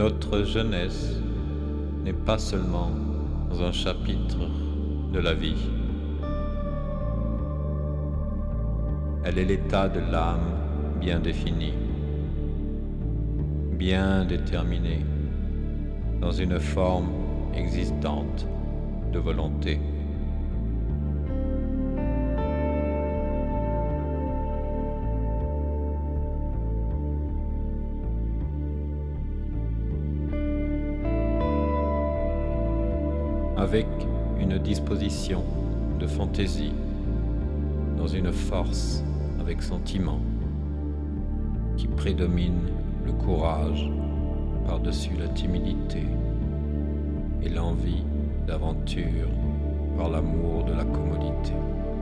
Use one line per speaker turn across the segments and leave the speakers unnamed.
Notre jeunesse n'est pas seulement un chapitre de la vie. Elle est l'état de l'âme bien défini, bien déterminé, dans une forme existante de volonté. Avec une disposition de fantaisie, dans une force avec sentiment, qui prédomine le courage par-dessus la timidité et l'envie d'aventure par l'amour de la commodité.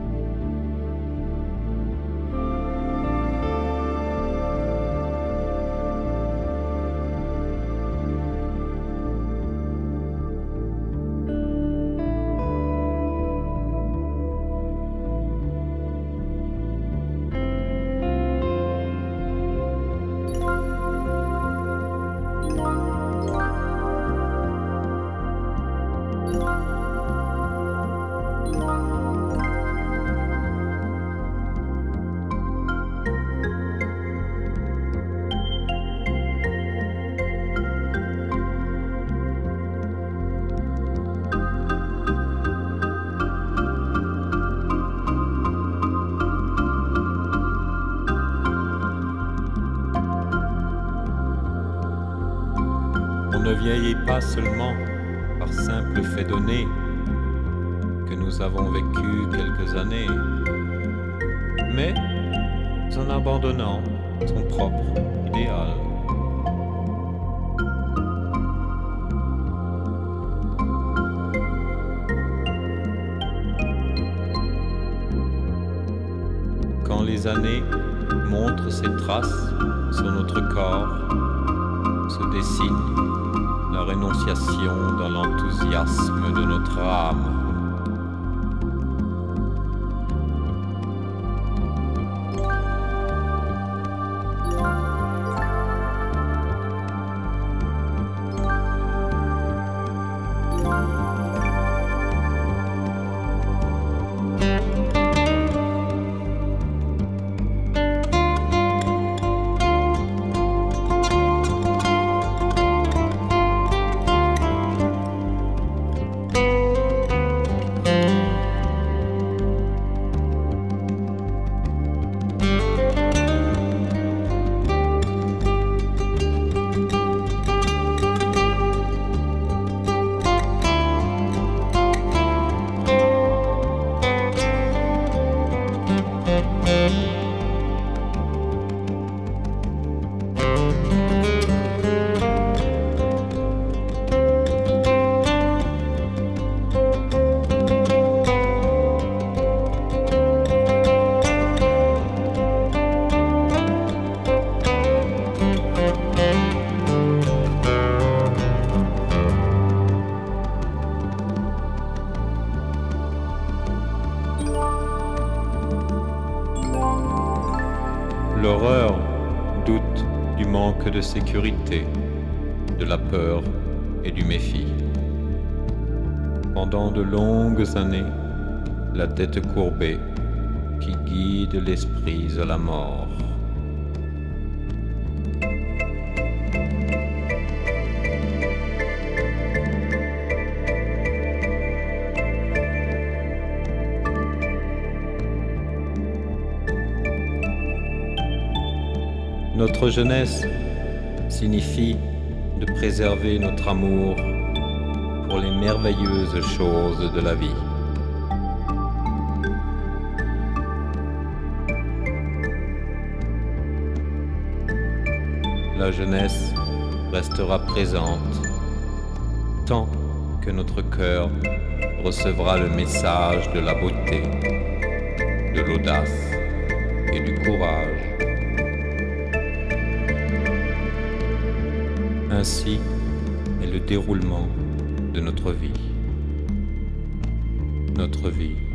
On ne vieillit pas seulement par simple fait donné que nous avons vécu quelques années, mais en abandonnant son propre idéal. Quand les années montrent ses traces sur notre corps, se dessine la rénonciation dans l'enthousiasme de notre âme. L'horreur doute du manque de sécurité, de la peur et du méfie. Pendant de longues années, la tête courbée qui guide l'esprit à la mort. Notre jeunesse signifie de préserver notre amour pour les merveilleuses choses de la vie. La jeunesse restera présente tant que notre cœur recevra le message de la beauté, de l'audace et du courage. Ainsi est le déroulement de notre vie. Notre vie